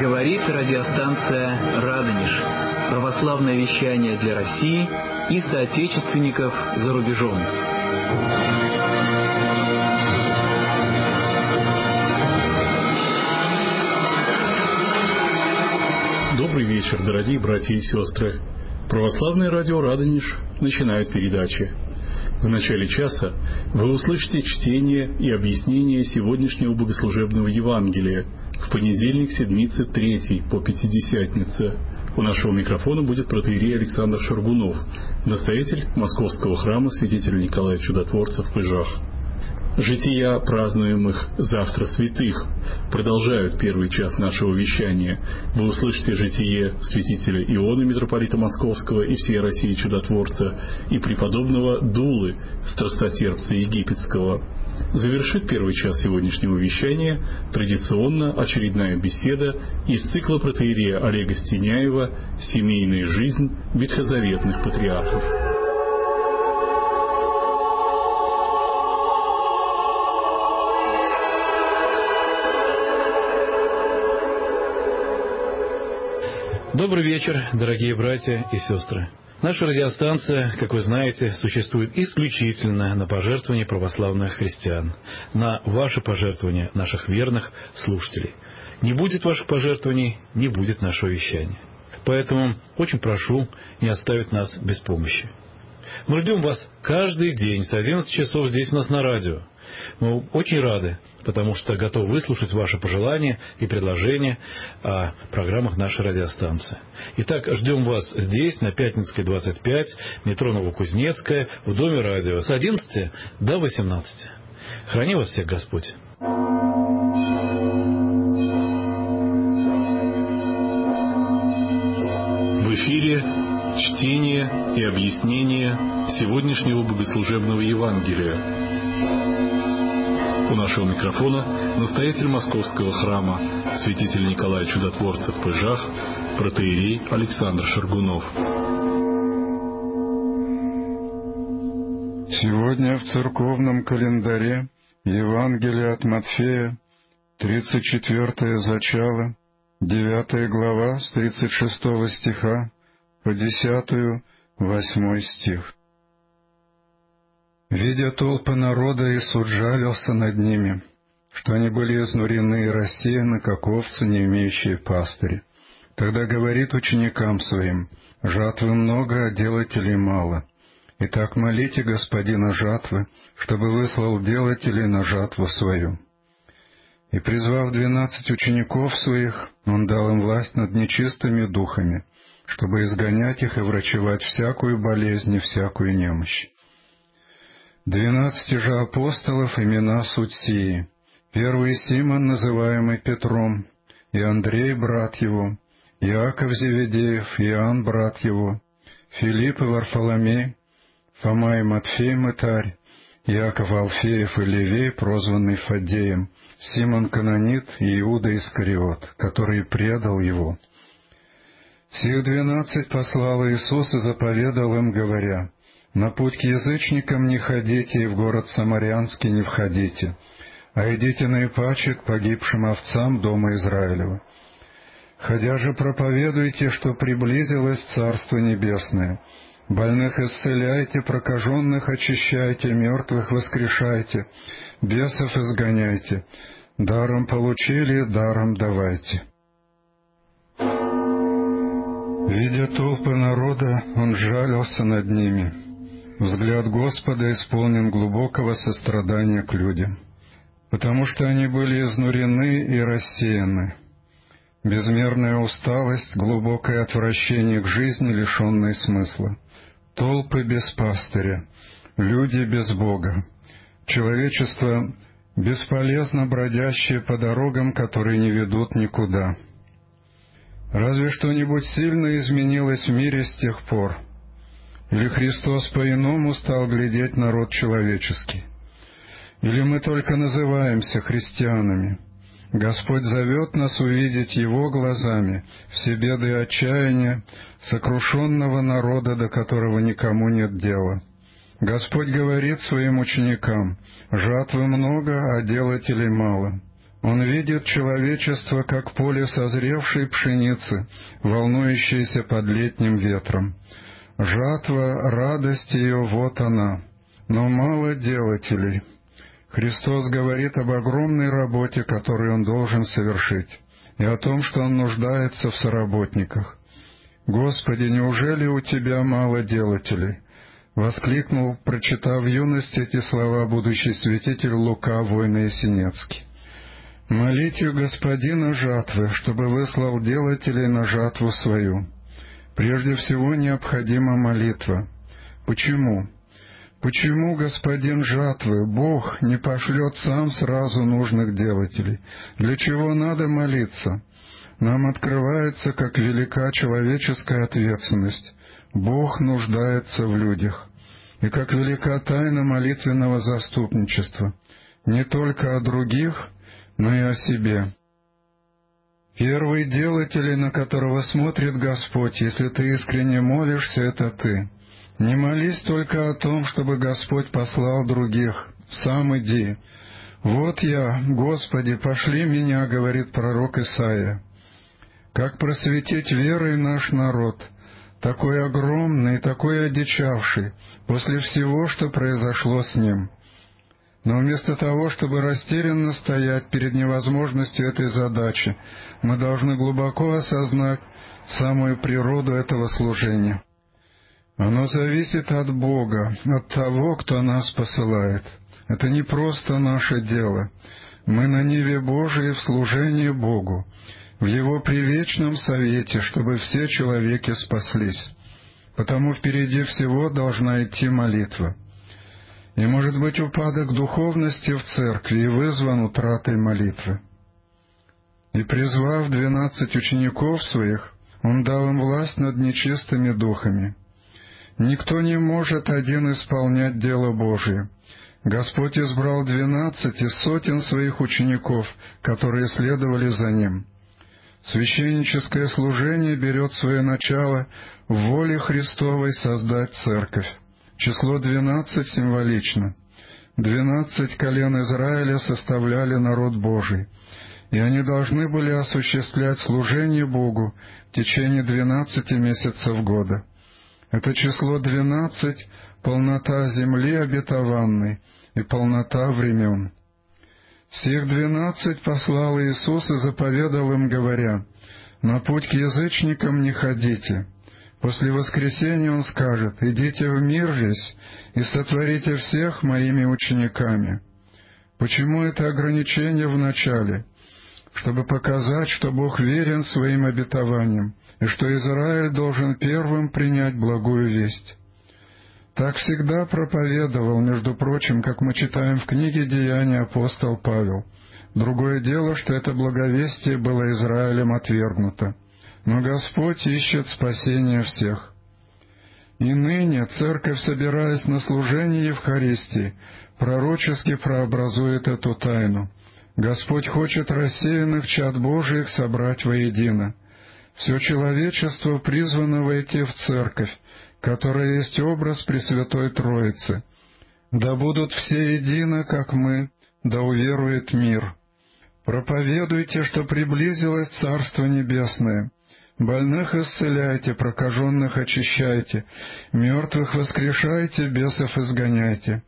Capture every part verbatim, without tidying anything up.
Говорит радиостанция «Радонеж». Православное вещание для России и соотечественников за рубежом. Добрый вечер, дорогие братья и сестры. Православное радио «Радонеж» начинает передачи. В начале часа вы услышите чтение и объяснение сегодняшнего богослужебного Евангелия в понедельник седмицы третьей по Пятидесятнице. У нашего микрофона будет протоиерей Александр Шаргунов, настоятель Московского храма святителя Николая Чудотворца в Пыжах. Жития празднуемых завтра святых продолжают первый час нашего вещания. Вы услышите житие святителя Иона, митрополита Московского и всей России Чудотворца, и преподобного Дулы, страстотерпца египетского. Завершит первый час сегодняшнего вещания традиционно очередная беседа из цикла протоиерея Олега Стеняева «Семейная жизнь ветхозаветных патриархов». Добрый вечер, дорогие братья и сестры. Наша радиостанция, как вы знаете, существует исключительно на пожертвования православных христиан, на ваши пожертвования наших верных слушателей. Не будет ваших пожертвований, не будет нашего вещания. Поэтому очень прошу не оставить нас без помощи. Мы ждем вас каждый день с одиннадцати часов здесь у нас на радио. Мы очень рады, потому что готовы выслушать ваши пожелания и предложения о программах нашей радиостанции. Итак, ждем вас здесь, на Пятницкой, двадцать пять, метро Новокузнецкая, в Доме радио, с одиннадцати до восемнадцати. Храни вас всех Господь. В эфире чтение и объяснение сегодняшнего богослужебного Евангелия. У нашего микрофона настоятель Московского храма святитель Николая Чудотворца в Пыжах, протоиерей Александр Шаргунов. Сегодня в церковном календаре Евангелие от Матфея, тридцать четвёртое зачало, девятая глава с тридцать шестого стиха по десятую, восьмой стих. Видя толпы народа, Иисус жалился над ними, что они были изнурены и рассеяны, как овцы, не имеющие пастыря. Тогда говорит ученикам своим: «Жатвы много, а делателей мало. Итак, молите Господина жатвы, чтобы выслал делателей на жатву свою». И, призвав двенадцать учеников своих, Он дал им власть над нечистыми духами, чтобы изгонять их и врачевать всякую болезнь и всякую немощь. Двенадцати же апостолов имена суть сии: первый Симон, называемый Петром, и Андрей, брат его, Иаков Зеведеев, Иоанн, брат его, Филипп и Варфоломей, Фома и Матфей мытарь, Иаков Алфеев и Левей, прозванный Фаддеем, Симон Канонит и Иуда Искариот, который предал его. Сих двенадцать послал Иисус и заповедал им, говоря: «На путь к язычникам не ходите и в город Самарянский не входите, а идите наипаче к погибшим овцам дома Израилева. Ходя же проповедуйте, что приблизилось Царство Небесное. Больных исцеляйте, прокаженных очищайте, мертвых воскрешайте, бесов изгоняйте. Даром получили, даром давайте». Видя толпы народа, Он жалился над ними. Взгляд Господа исполнен глубокого сострадания к людям, потому что они были изнурены и рассеяны. Безмерная усталость, глубокое отвращение к жизни, лишенной смысла. Толпы без пастыря, люди без Бога. Человечество, бесполезно бродящее по дорогам, которые не ведут никуда. Разве что-нибудь сильно изменилось в мире с тех пор? Или Христос по-иному стал глядеть на род человеческий? Или мы только называемся христианами? Господь зовет нас увидеть Его глазами все беды и отчаяния сокрушенного народа, до которого никому нет дела. Господь говорит своим ученикам: «Жатвы много, а делателей мало. Он видит человечество, как поле созревшей пшеницы, волнующееся под летним ветром. Жатва, радость ее, вот она, но мало делателей. Христос говорит об огромной работе, которую Он должен совершить, и о том, что Он нуждается в соработниках. «Господи, неужели у Тебя мало делателей?» — воскликнул, прочитав в юности эти слова, будущий святитель Лука Войно-Ясенецкий. «Молите Господина жатвы, чтобы выслал делателей на жатву свою». Прежде всего необходима молитва. Почему? Почему Господин жатвы, Бог, не пошлет Сам сразу нужных делателей? Для чего надо молиться? Нам открывается, как велика человеческая ответственность. Бог нуждается в людях. И как велика тайна молитвенного заступничества. Не только о других, но и о себе. Первый делатель, на которого смотрит Господь, если ты искренне молишься, это ты. Не молись только о том, чтобы Господь послал других. Сам иди. «Вот я, Господи, пошли меня», — говорит пророк Исаия. Как просветить верой наш народ, такой огромный, такой одичавший, после всего, что произошло с ним? Но вместо того, чтобы растерянно стоять перед невозможностью этой задачи, мы должны глубоко осознать самую природу этого служения. Оно зависит от Бога, от того, кто нас посылает. Это не просто наше дело. Мы на ниве Божией в служении Богу, в Его привечном совете, чтобы все человеки спаслись. Потому впереди всего должна идти молитва. И, может быть, упадок духовности в церкви и вызван утратой молитвы. И, призвав двенадцать учеников своих, Он дал им власть над нечистыми духами. Никто не может один исполнять дело Божие. Господь избрал двенадцать из сотен своих учеников, которые следовали за Ним. Священническое служение берет свое начало в воле Христовой создать церковь. Число двенадцать символично. Двенадцать колен Израиля составляли народ Божий, и они должны были осуществлять служение Богу в течение двенадцати месяцев года. Это число двенадцать — полнота земли обетованной и полнота времен. Всех двенадцать послал Иисус и заповедал им, говоря: «На путь к язычникам не ходите». После воскресения Он скажет: «Идите в мир весь и сотворите всех моими учениками». Почему это ограничение в начале? Чтобы показать, что Бог верен своим обетованиям, и что Израиль должен первым принять благую весть. Так всегда проповедовал, между прочим, как мы читаем в книге «Деяния», апостол Павел. Другое дело, что это благовестие было Израилем отвергнуто. Но Господь ищет спасения всех. И ныне Церковь, собираясь на служение Евхаристии, пророчески прообразует эту тайну. Господь хочет рассеянных чад Божиих собрать воедино. Все человечество призвано войти в Церковь, которая есть образ Пресвятой Троицы. Да будут все едино, как мы, да уверует мир. Проповедуйте, что приблизилось Царство Небесное. Больных исцеляйте, прокаженных очищайте, мертвых воскрешайте, бесов изгоняйте.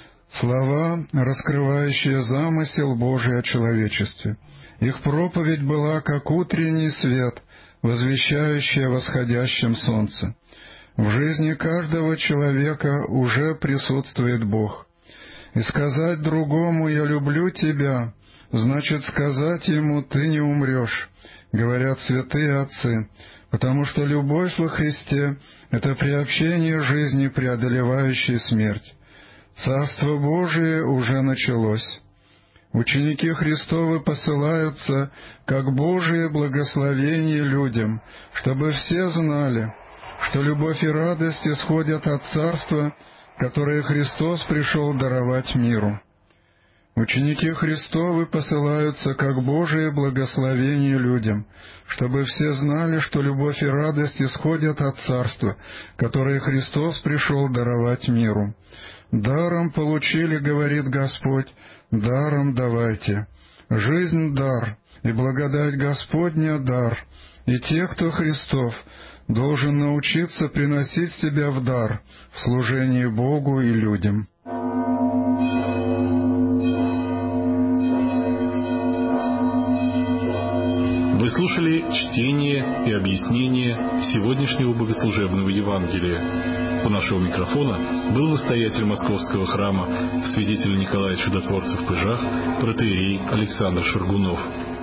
Слова, раскрывающие замысел Божий о человечестве. Их проповедь была, как утренний свет, возвещающий о восходящем солнце. В жизни каждого человека уже присутствует Бог. И сказать другому «я люблю тебя» значит сказать ему «ты не умрешь», говорят святые отцы, потому что любовь во Христе — это приобщение жизни, преодолевающей смерть. Царство Божие уже началось. Ученики Христовы посылаются как Божие благословение людям, чтобы все знали, что любовь и радость исходят от Царства, которое Христос пришел даровать миру. Ученики Христовы посылаются как Божие благословение людям, чтобы все знали, что любовь и радость исходят от Царства, которое Христос пришел даровать миру. «Даром получили, — говорит Господь, — даром давайте. Жизнь — дар, и благодать Господня — дар, и те, кто Христов, должен научиться приносить себя в дар в служении Богу и людям. Вы слушали чтение и объяснение сегодняшнего богослужебного Евангелия. У нашего микрофона был настоятель Московского храма, святитель Николай Чудотворцев в Пыжах, протоиерей Александр Шаргунов.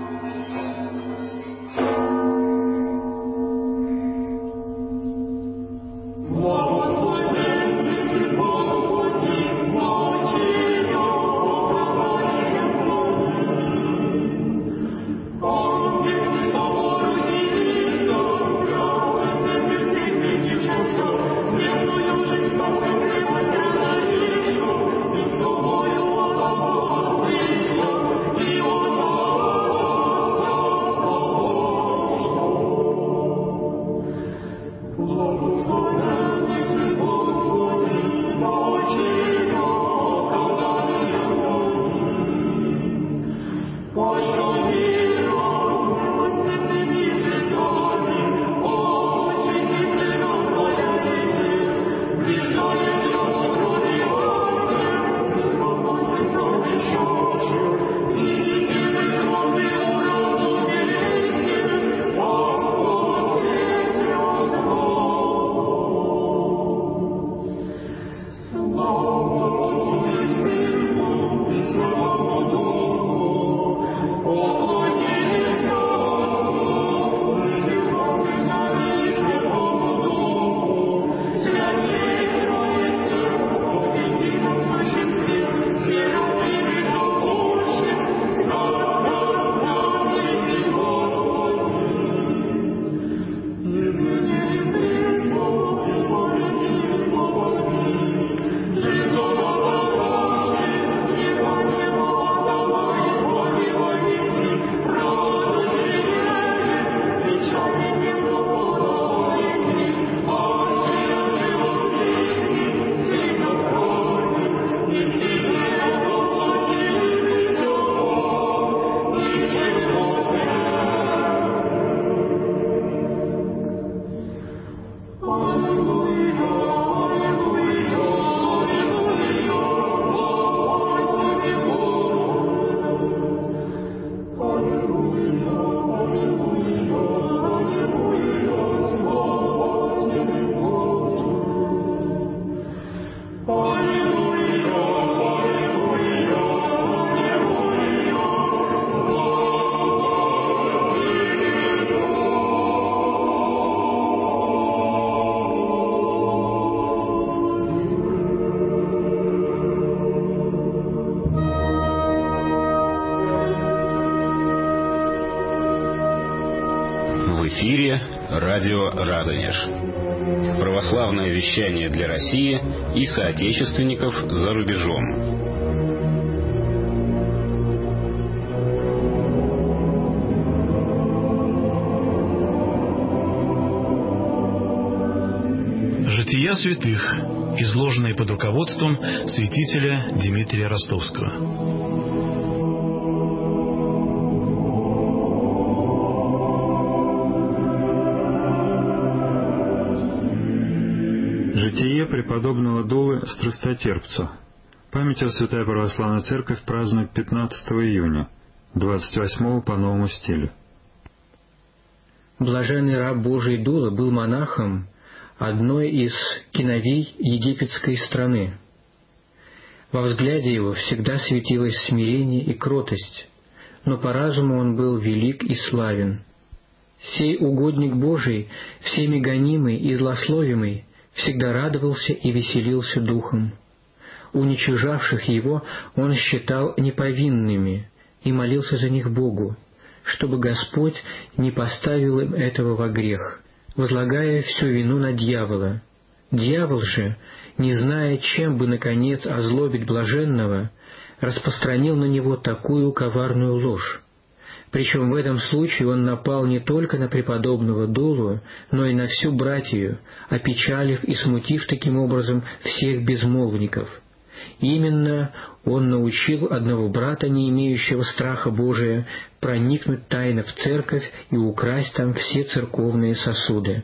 В эфире радио Радонеж. Православное вещание для России и соотечественников за рубежом. Жития святых, изложенные под руководством святителя Дмитрия Ростовского. Житие преподобного Дулы Страстотерпца. Память о Святая Православная Церковь празднует пятнадцатого июня, двадцать восьмого по новому стилю. Блаженный раб Божий Дула был монахом одной из киновий египетской страны. Во взгляде его всегда светилось смирение и кротость, но по разуму он был велик и славен. Сей угодник Божий, всеми гонимый и злословимый, всегда радовался и веселился духом. Уничижавших его он считал неповинными и молился за них Богу, чтобы Господь не поставил им этого во грех, возлагая всю вину на дьявола. Дьявол же, не зная, чем бы, наконец, озлобить блаженного, распространил на него такую коварную ложь. Причем в этом случае он напал не только на преподобного Дулу, но и на всю братию, опечалив и смутив таким образом всех безмолвников. Именно он научил одного брата, не имеющего страха Божия, проникнуть тайно в церковь и украсть там все церковные сосуды.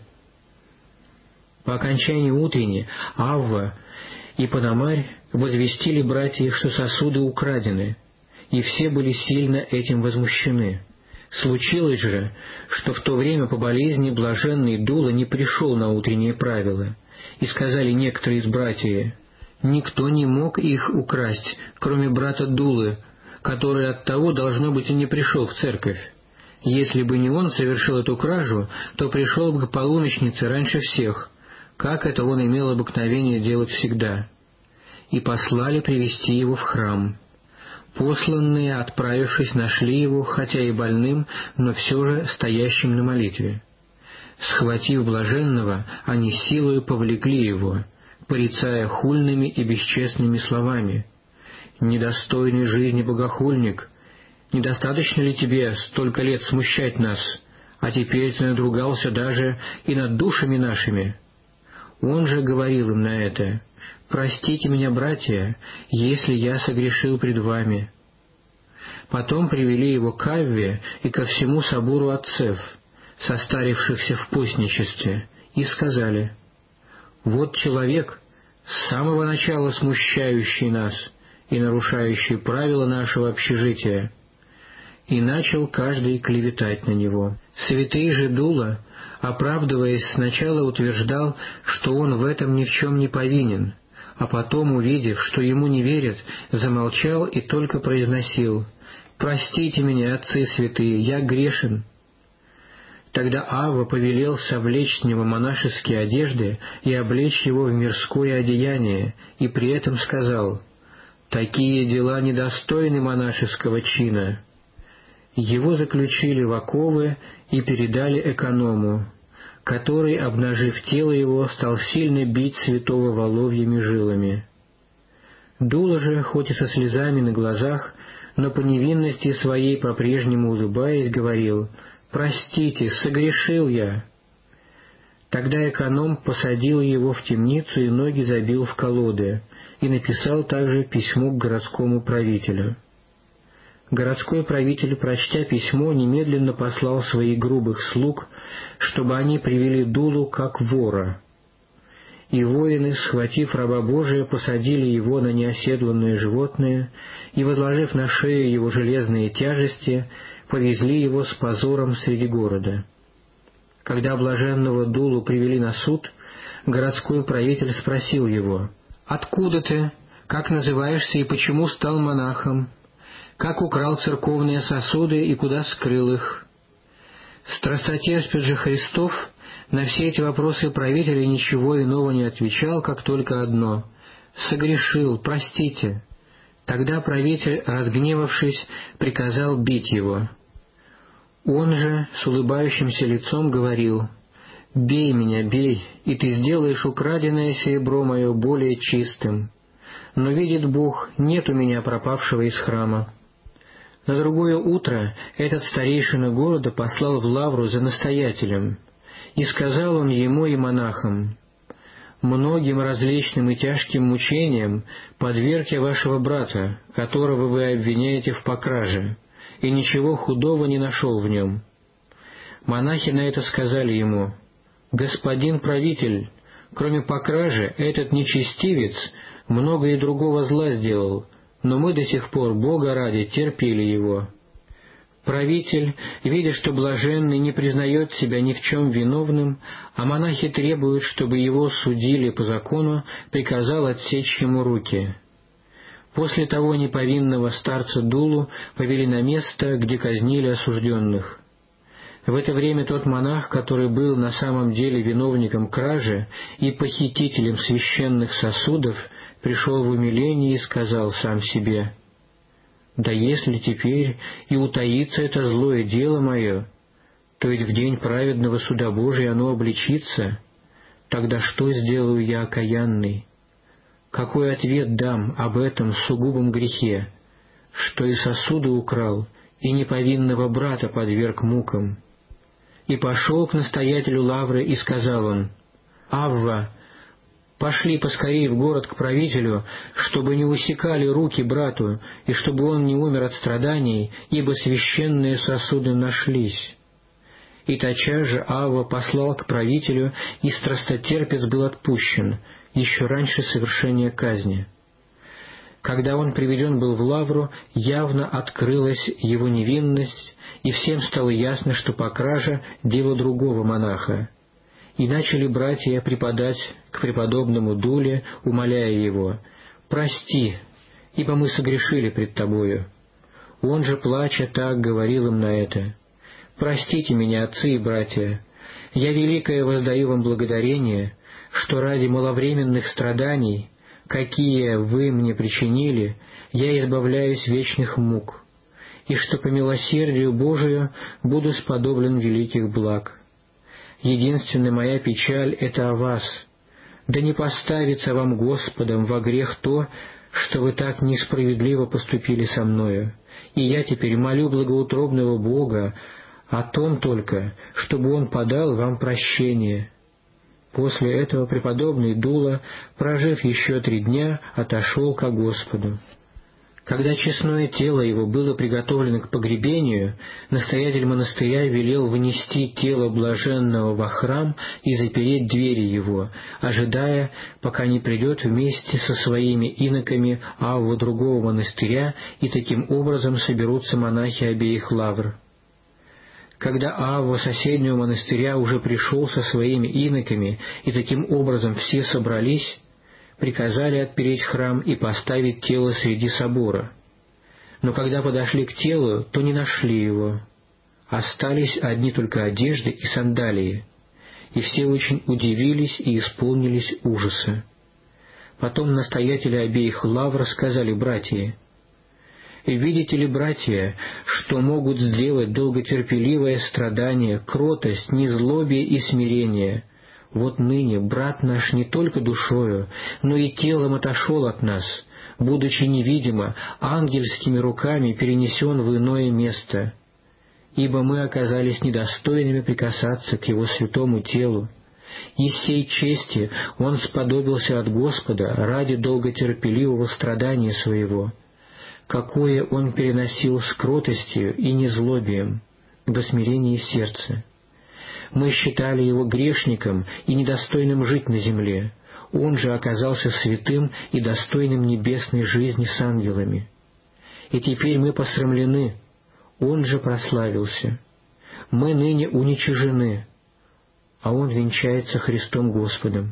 По окончании утренни Авва и Пономарь возвестили братья, что сосуды украдены, и все были сильно этим возмущены. Случилось же, что в то время по болезни блаженный Дула не пришел на утренние правила, и сказали некоторые из братьев: «Никто не мог их украсть, кроме брата Дулы, который оттого, должно быть, и не пришел в церковь. Если бы не он совершил эту кражу, то пришел бы к полуночнице раньше всех, как это он имел обыкновение делать всегда». И послали привести его в храм. Посланные, отправившись, нашли его, хотя и больным, но все же стоящим на молитве. Схватив блаженного, они силою повлекли его, порицая хульными и бесчестными словами: «Недостойный жизни богохульник, недостаточно ли тебе столько лет смущать нас, а теперь ты надругался даже и над душами нашими?» Он же говорил им на это: «Простите меня, братья, если я согрешил пред вами». Потом привели его к Авве и ко всему собору отцев, состарившихся в постничестве, и сказали: «Вот человек, с самого начала смущающий нас и нарушающий правила нашего общежития». И начал каждый клеветать на него. Святый же Дула, оправдываясь, сначала утверждал, что он в этом ни в чем не повинен, а потом, увидев, что ему не верят, замолчал и только произносил: «Простите меня, отцы святые, я грешен». Тогда Авва повелел совлечь с него монашеские одежды и облечь его в мирское одеяние, и при этом сказал: «Такие дела недостойны монашеского чина». Его заключили в оковы и передали эконому, который, обнажив тело его, стал сильно бить святого воловьими жилами. Дула же, хоть и со слезами на глазах, но по невинности своей по-прежнему улыбаясь, говорил: «Простите, согрешил я». Тогда эконом посадил его в темницу и ноги забил в колоды, и написал также письмо к городскому правителю. Городской правитель, прочтя письмо, немедленно послал своих грубых слуг, чтобы они привели Дулу как вора. И воины, схватив раба Божия, посадили его на неоседланное животное и, возложив на шею его железные тяжести, повезли его с позором среди города. Когда блаженного Дулу привели на суд, городской правитель спросил его: «Откуда ты? Как называешься и почему стал монахом? Как украл церковные сосуды и куда скрыл их?» Страстотерпец же Христов на все эти вопросы правителя ничего иного не отвечал, как только одно: «Согрешил, простите». Тогда правитель, разгневавшись, приказал бить его. Он же с улыбающимся лицом говорил: «Бей меня, бей, и ты сделаешь украденное серебро мое более чистым. Но, видит Бог, нет у меня пропавшего из храма». На другое утро этот старейшина города послал в лавру за настоятелем, и сказал он ему и монахам: «Многим различным и тяжким мучениям подверг я вашего брата, которого вы обвиняете в покраже, и ничего худого не нашел в нем». Монахи на это сказали ему: «Господин правитель, кроме покражи, этот нечестивец много и другого зла сделал, но мы до сих пор, Бога ради, терпели его». Правитель, видя, что блаженный не признает себя ни в чем виновным, а монахи требуют, чтобы его судили по закону, приказал отсечь ему руки. После того неповинного старца Дулу повели на место, где казнили осужденных. В это время тот монах, который был на самом деле виновником кражи и похитителем священных сосудов, пришел в умиление и сказал сам себе: «Да если теперь и утаится это злое дело мое, то ведь в день праведного суда Божия оно обличится. Тогда что сделаю я окаянный? Какой ответ дам об этом сугубом грехе, что и сосуды украл, и неповинного брата подверг мукам?» И пошел к настоятелю лавры, и сказал он: «Авва, Пошли поскорее в город к правителю, чтобы не усекали руки брату, и чтобы он не умер от страданий, ибо священные сосуды нашлись». И тотчас же Авва послал к правителю, и страстотерпец был отпущен, еще раньше совершения казни. Когда он приведен был в лавру, явно открылась его невинность, и всем стало ясно, что по краже дело другого монаха. И начали братья преподать к преподобному Дуле, умоляя его: «Прости, ибо мы согрешили пред тобою». Он же, плача, так говорил им на это: «Простите меня, отцы и братья, я великое воздаю вам благодарение, что ради маловременных страданий, какие вы мне причинили, я избавляюсь вечных мук, и что по милосердию Божию буду сподоблен великих благ. Единственная моя печаль — это о вас. Да не поставится вам Господом во грех то, что вы так несправедливо поступили со мною, и я теперь молю благоутробного Бога о том только, чтобы Он подал вам прощение». После этого преподобный Дула, прожив еще три дня, отошел ко Господу. Когда честное тело его было приготовлено к погребению, настоятель монастыря велел вынести тело блаженного во храм и запереть двери его, ожидая, пока не придет вместе со своими иноками Авва другого монастыря, и таким образом соберутся монахи обеих лавр. Когда Авва соседнего монастыря уже пришел со своими иноками, и таким образом все собрались, приказали отпереть храм и поставить тело среди собора. Но когда подошли к телу, то не нашли его. Остались одни только одежды и сандалии, и все очень удивились и исполнились ужаса. Потом настоятели обеих лавр сказали братья: «Видите ли, братья, что могут сделать долготерпеливое страдание, кротость, незлобие и смирение? Вот ныне брат наш не только душою, но и телом отошел от нас, будучи невидимо, ангельскими руками перенесен в иное место. Ибо мы оказались недостойными прикасаться к его святому телу. Из сей чести он сподобился от Господа ради долготерпеливого страдания своего, какое он переносил с кротостью и незлобием, во смирении сердца. Мы считали его грешником и недостойным жить на земле. Он же оказался святым и достойным небесной жизни с ангелами. И теперь мы посрамлены, он же прославился. Мы ныне уничижены, а он венчается Христом Господом.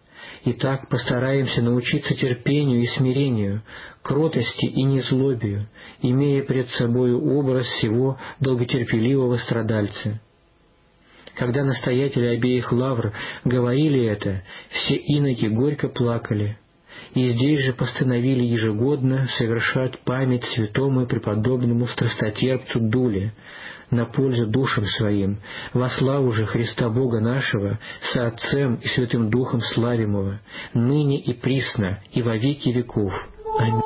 Итак, постараемся научиться терпению и смирению, кротости и незлобию, имея пред собою образ всего долготерпеливого страдальца». Когда настоятели обеих лавр говорили это, все иноки горько плакали, и здесь же постановили ежегодно совершать память святому и преподобному страстотерпцу Дуле на пользу душам своим, во славу же Христа Бога нашего, со Отцем и Святым Духом славимого, ныне и присно, и во веки веков. Аминь.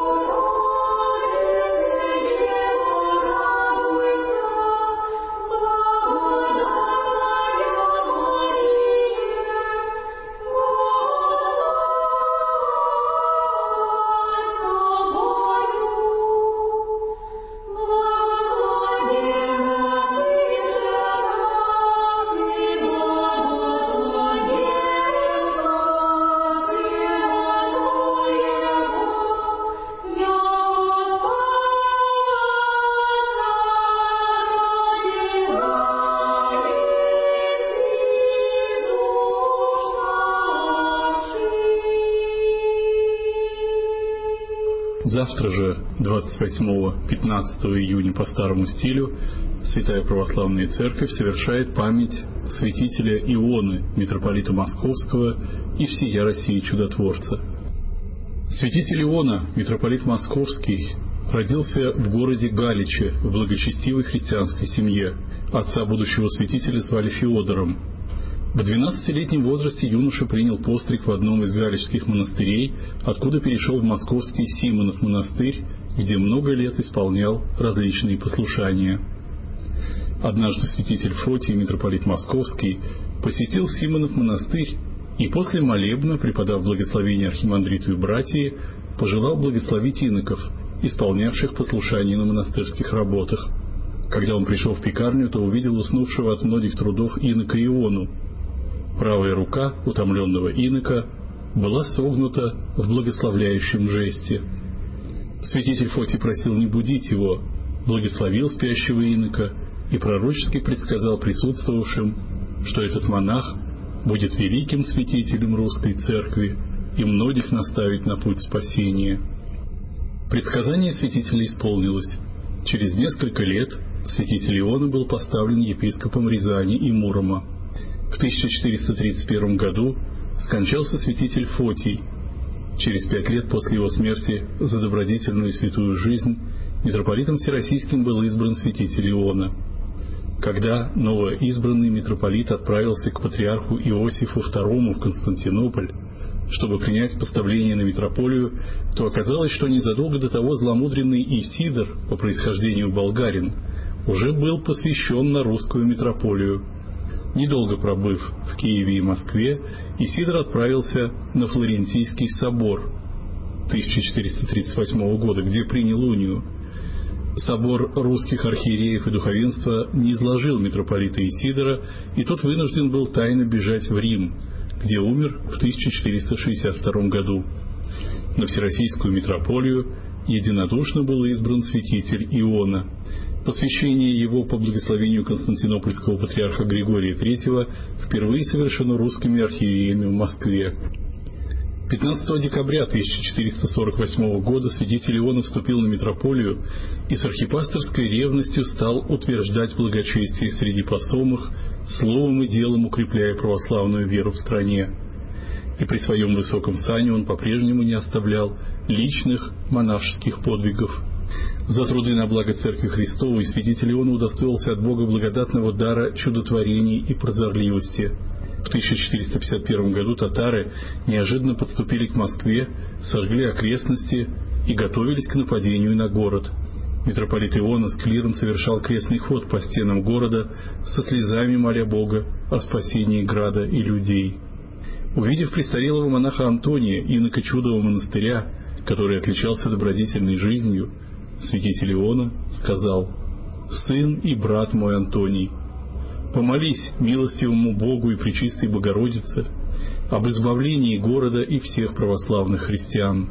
Завтра же, двадцать восьмого — пятнадцатого июня по старому стилю, Святая Православная Церковь совершает память святителя Ионы, митрополита Московского и всея России чудотворца. Святитель Иона, митрополит Московский, родился в городе Галиче в благочестивой христианской семье. Отца будущего святителя звали Феодором. В двенадцатилетнем возрасте юноша принял постриг в одном из галичских монастырей, откуда перешел в московский Симонов монастырь, где много лет исполнял различные послушания. Однажды святитель Фотий, митрополит Московский, посетил Симонов монастырь И после молебна, преподав благословение архимандриту и братии, пожелал благословить иноков, исполнявших послушание на монастырских работах. Когда он пришел в пекарню, то увидел уснувшего от многих трудов инока Иону. Правая рука утомленного инока была согнута в благословляющем жесте. Святитель Фотий просил не будить его, благословил спящего инока и пророчески предсказал присутствовавшим, что этот монах будет великим святителем русской церкви и многих наставить на путь спасения. Предсказание святителя исполнилось. Через несколько лет святитель Иона был поставлен епископом Рязани и Мурома. В тысяча четыреста тридцать первом году скончался святитель Фотий. Через пять лет после его смерти за добродетельную и святую жизнь митрополитом Всероссийским был избран святитель Иона. Когда новоизбранный митрополит отправился к патриарху Иосифу второму в Константинополь, чтобы принять поставление на митрополию, то оказалось, что незадолго до того зломудренный Исидор, по происхождению болгарин, уже был посвящен на русскую митрополию. Недолго пробыв в Киеве и Москве, Исидор отправился на Флорентийский собор тысяча четыреста тридцать восьмого года, где принял унию. Собор русских архиереев и духовенства не изложил митрополита Исидора, и тот вынужден был тайно бежать в Рим, где умер в тысяча четыреста шестьдесят втором году. На Всероссийскую митрополию единодушно был избран святитель Иона. Посвящение его по благословению константинопольского патриарха Григория третьего впервые совершено русскими архиереями в Москве. пятнадцатого декабря тысяча четыреста сорок восьмого года святитель Иона вступил на митрополию и с архипасторской ревностью стал утверждать благочестие среди посомых, словом и делом укрепляя православную веру в стране. И при своем высоком сане он по-прежнему не оставлял личных монашеских подвигов. За труды на благо Церкви Христовой святитель Иона удостоился от Бога благодатного дара чудотворений и прозорливости. В тысяча четыреста пятьдесят первом году татары неожиданно подступили к Москве, сожгли окрестности и готовились к нападению на город. Митрополит Иона с клиром совершал крестный ход по стенам города, со слезами моля Бога о спасении града и людей. Увидев престарелого монаха Антония, инока Чудового монастыря, который отличался добродетельной жизнью, святитель Иона сказал: «Сын и брат мой Антоний, помолись милостивому Богу и Пречистой Богородице об избавлении города и всех православных христиан».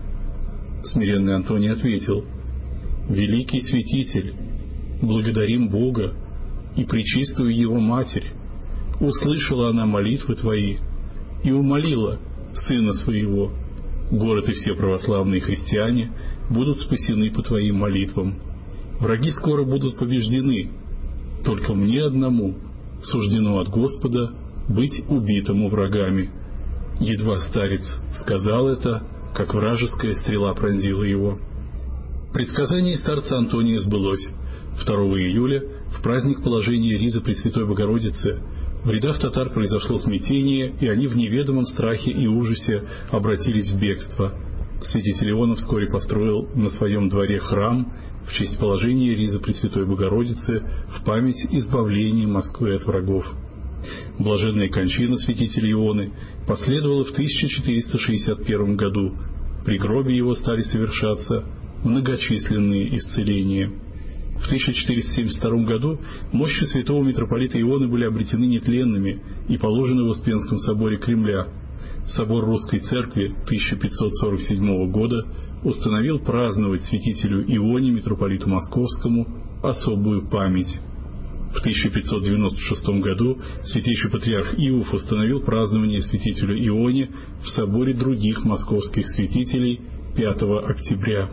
Смиренный Антоний ответил: «Великий святитель, благодарим Бога и Пречистую Его Матерь. Услышала она молитвы твои и умолила Сына Своего. Город и все православные христиане будут спасены по твоим молитвам. Враги скоро будут побеждены. Только мне одному суждено от Господа быть убитому врагами». Едва старец сказал это, как вражеская стрела пронзила его. Предсказание старца Антония сбылось. второго июля, в праздник положения ризы Пресвятой Богородицы, в рядах татар произошло смятение, и они в неведомом страхе и ужасе обратились в бегство. Святитель Иона вскоре построил на своем дворе храм в честь положения ризы Пресвятой Богородицы в память избавления Москвы от врагов. Блаженная кончина святителя Ионы последовала в тысяча четыреста шестьдесят первом году. При гробе его стали совершаться многочисленные исцеления. В тысяча четыреста семьдесят втором году мощи святого митрополита Ионы были обретены нетленными и положены в Успенском соборе Кремля. Собор Русской Церкви тысяча пятьсот сорок седьмого года установил праздновать святителю Ионе, митрополиту Московскому, особую память. В тысяча пятьсот девяносто шестом году святейший патриарх Иов установил празднование святителю Ионе в соборе других московских святителей пятого октября.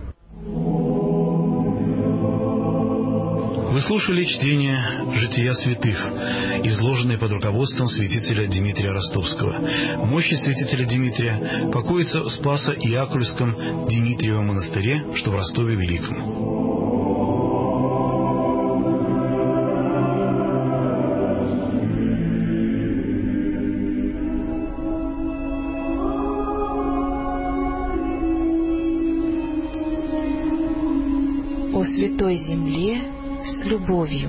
Вы слушали чтение «Жития святых», изложенное под руководством святителя Дмитрия Ростовского. Мощи святителя Дмитрия покоятся в Спасо-Иакульском Дмитриевом монастыре, что в Ростове Великом. О святой земле с любовью.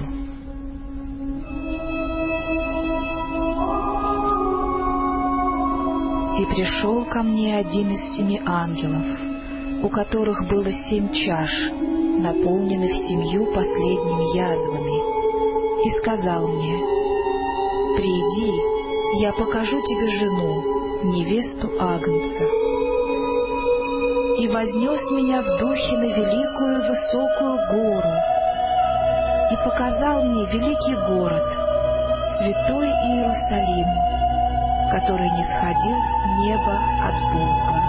И пришел ко мне один из семи ангелов, у которых было семь чаш, наполненных семью последними язвами, и сказал мне: «Приди, я покажу тебе жену, невесту Агнца». И вознес меня в духе на великую высокую гору, и показал мне великий город, святой Иерусалим, который нисходил с неба от Бога.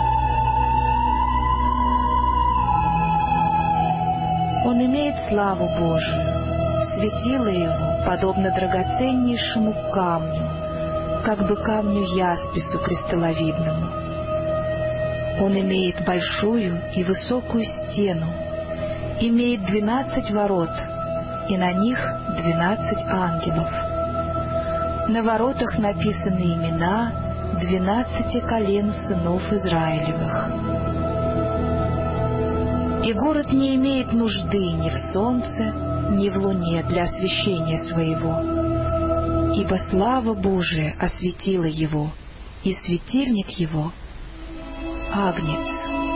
Он имеет славу Божию, светило его подобно драгоценнейшему камню, как бы камню яспису кристалловидному. Он имеет большую и высокую стену, имеет двенадцать ворот, и на них двенадцать ангелов. На воротах написаны имена двенадцати колен сынов Израилевых. И город не имеет нужды ни в солнце, ни в луне для освещения своего, ибо слава Божия осветила его, и светильник его — Агнец.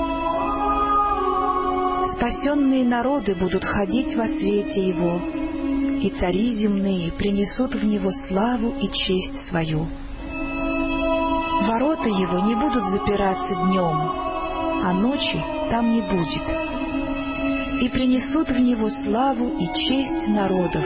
Спасенные народы будут ходить во свете его, и цари земные принесут в него славу и честь свою. Ворота его не будут запираться днем, а ночи там не будет. И принесут в него славу и честь народов,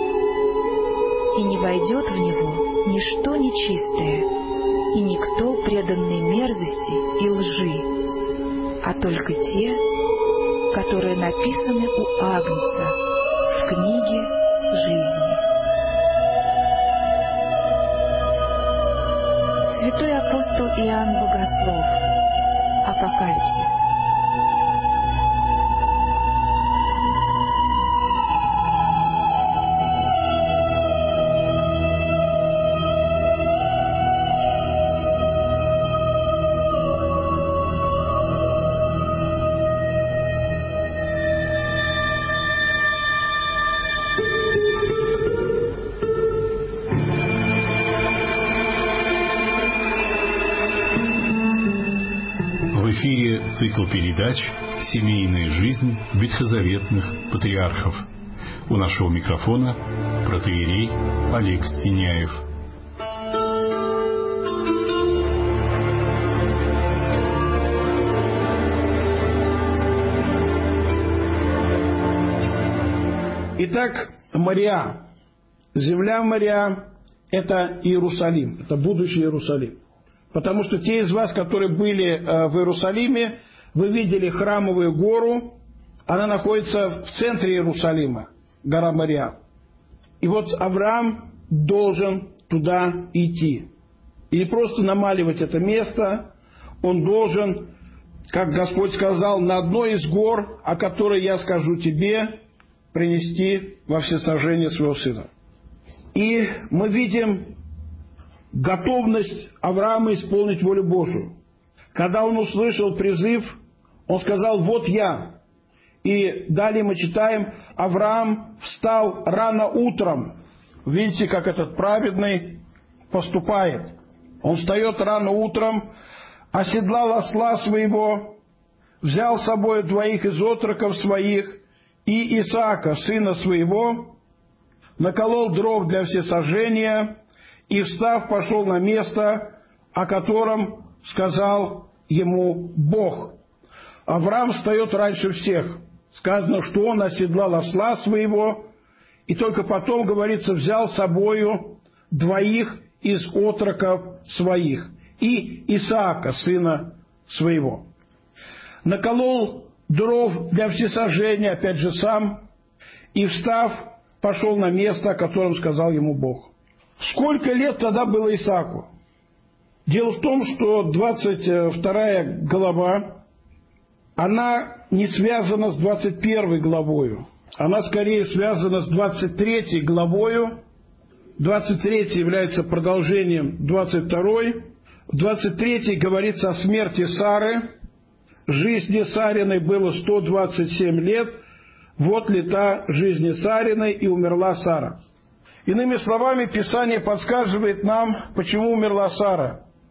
и не войдет в него ничто нечистое, и никто преданный мерзости и лжи, а только те, которые написаны у Агнца в книге жизни. Святой апостол Иоанн Богослов. Апокалипсис. Цикл передач «Семейная жизнь ветхозаветных патриархов». У нашего микрофона протоиерей Олег Стеняев. Итак, Мориа. Земля Мориа – это Иерусалим, это будущий Иерусалим. Потому что те из вас, которые были в Иерусалиме, вы видели храмовую гору, она находится в центре Иерусалима, гора Мориа. И вот Авраам должен туда идти. И не просто намаливать это место, он должен, как Господь сказал, на одной из гор, о которой я скажу тебе, принести во всесожжение своего сына. И мы видим готовность Авраама исполнить волю Божию. Когда он услышал призыв, он сказал: «Вот я». И далее мы читаем: Авраам встал рано утром. Видите, как этот праведный поступает. Он встает рано утром, оседлал осла своего, взял с собой двоих из отроков своих и Исаака, сына своего, наколол дров для всесожжения и, встав, пошел на место, о котором сказал ему Бог. Авраам встает раньше всех. Сказано, что он оседлал осла своего, и только потом, говорится, взял с собою двоих из отроков своих и Исаака, сына своего. Наколол дров для всесожжения, опять же сам, и, встав, пошел на место, о котором сказал ему Бог. Сколько лет тогда было Исааку? Дело в том, что двадцать вторая глава, она не связана с двадцать первой главою. Она скорее связана с двадцать третьей главою. двадцать третья является продолжением двадцать второй. В двадцать третьей говорится о смерти Сары. Жизни Сариной было сто двадцать семь лет. Вот лета жизни Сариной, и умерла Сара. Иными словами, Писание подсказывает нам, почему умерла Сара.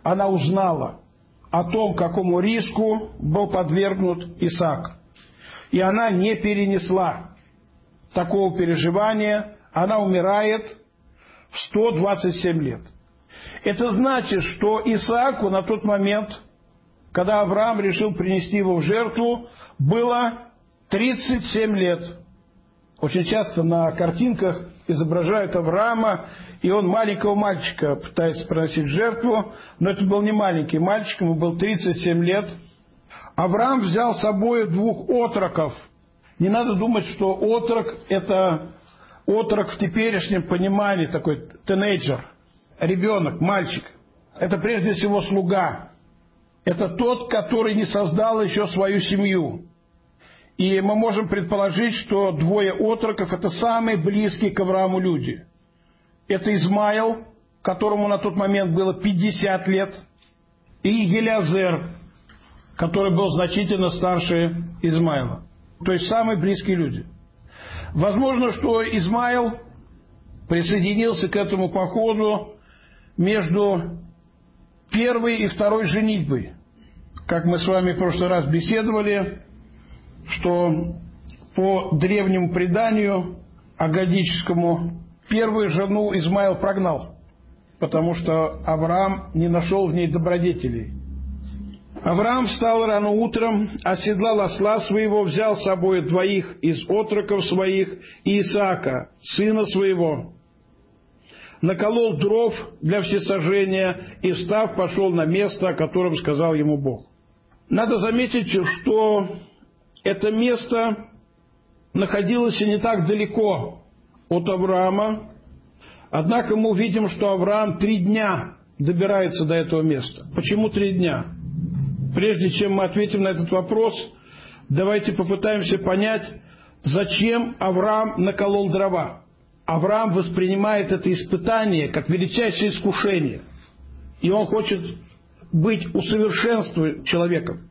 она узнала о том, какому риску был подвергнут Исаак. И она не перенесла такого переживания. Она умирает в сто двадцать семь лет. Это значит, что Исааку на тот момент, когда Авраам решил принести его в жертву, было тридцать семь лет. Очень часто на картинках изображают Авраама, и он маленького мальчика пытается приносить в жертву, но это был не маленький мальчик, ему было тридцать семь лет. Авраам взял с собой двух отроков. Не надо думать, что отрок – это отрок в теперешнем понимании, такой тинейджер, ребенок, мальчик. Это прежде всего слуга. Это тот, который не создал еще свою семью. И мы можем предположить, что двое отроков – это самые близкие к Аврааму люди. Это Измаил, которому на тот момент было пятьдесят лет, и Елиазер, который был значительно старше Измаила. То есть самые близкие люди. Возможно, что Измаил присоединился к этому походу между первой и второй женитьбой. Как мы с вами в прошлый раз беседовали, что по древнему преданию агадическому первую жену Измаил прогнал, потому что Авраам не нашел в ней добродетелей. Авраам встал рано утром, оседлал осла своего, взял с собой двоих из отроков своих и Исаака, сына своего, наколол дров для всесожжения и, встав, пошел на место, о котором сказал ему Бог. Надо заметить, что это место находилось не так далеко от Авраама, однако мы увидим, что Авраам три дня добирается до этого места. Почему три дня? Прежде чем мы ответим на этот вопрос, давайте попытаемся понять, зачем Авраам наколол дрова. Авраам воспринимает это испытание как величайшее искушение, и он хочет быть усовершенствованным человеком.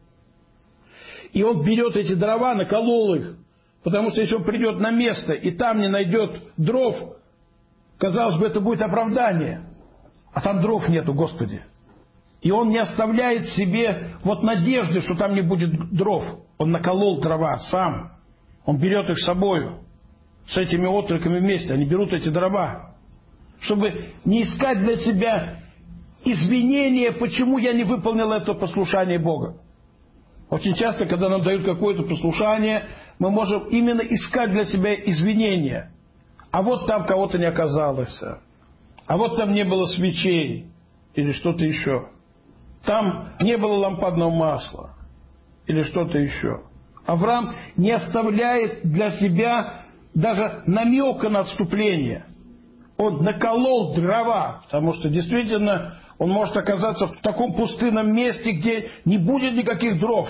И он берет эти дрова, наколол их, потому что если он придет на место и там не найдет дров, казалось бы, это будет оправдание. А там дров нету, Господи. И он не оставляет себе вот надежды, что там не будет дров. Он наколол дрова сам. Он берет их с собою, с этими отроками вместе. Они берут эти дрова, чтобы не искать для себя извинения, почему я не выполнил это послушание Бога. Очень часто, когда нам дают какое-то послушание, мы можем именно искать для себя извинения. А вот там кого-то не оказалось. А вот там не было свечей или что-то еще. Там не было лампадного масла или что-то еще. Авраам не оставляет для себя даже намека на отступление. Он наколол дрова, потому что действительно он может оказаться в таком пустынном месте, где не будет никаких дров.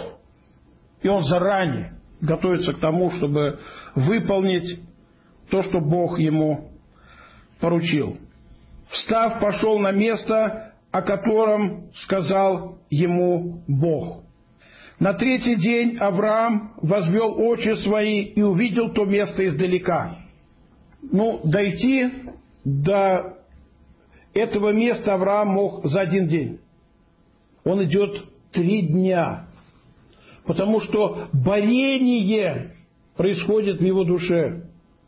И он заранее готовится к тому, чтобы выполнить то, что Бог ему поручил. Встав, пошел на место, о котором сказал ему Бог. На третий день Авраам возвел очи свои и увидел то место издалека. Ну, дойти до этого места Авраам мог за один день. Он идет три дня, потому что борение происходит в его душе.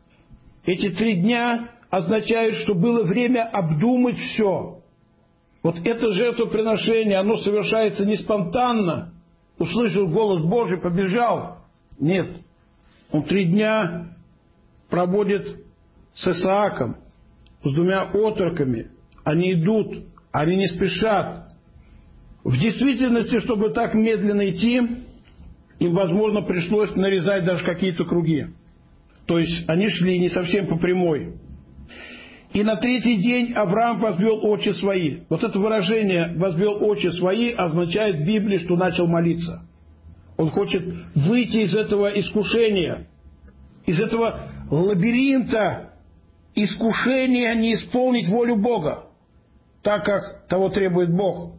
Эти три дня означают, что было время обдумать все. Вот это жертвоприношение, оно совершается не спонтанно. Услышал голос Божий, побежал. Нет. Он три дня проводит с Исааком, с двумя отроками. Они идут, они не спешат. В действительности, чтобы так медленно идти, им, возможно, пришлось нарезать даже какие-то круги. То есть они шли не совсем по прямой. И на третий день Авраам возвел очи свои. Вот это выражение «возвел очи свои» означает в Библии, что начал молиться. Он хочет выйти из этого искушения, из этого лабиринта искушения не исполнить волю Бога, так как того требует Бог.